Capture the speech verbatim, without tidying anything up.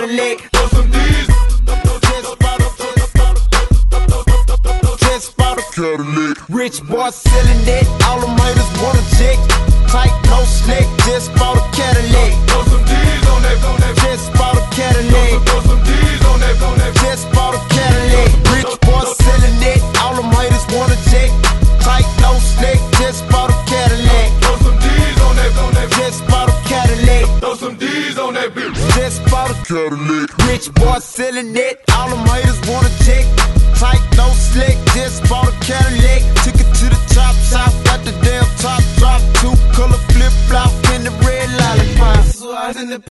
Cadillac. Throw some D's. Just bought a, just bought a Cadillac. Rich boy selling it, all them haters wanna check. Tight, no slick, just bought a Cadillac. Throw some D's on that, on that. Just bought a Cadillac. Throw some D's on that, on that. Just bought a Cadillac. Rich boy selling it, all them haters wanna check. Tight, no slick, just bought a Cadillac. Throw some D's on that, on that. Just bought a Cadillac. Throw some D's on that bitch. Just bought a Cadillac. Rich boy selling it, all them haters wanna check. Tight, no slick, just bought a Cadillac. Took it to the top shop, got the damn top drop. Two color flip flop in the red lollipop. So I was in the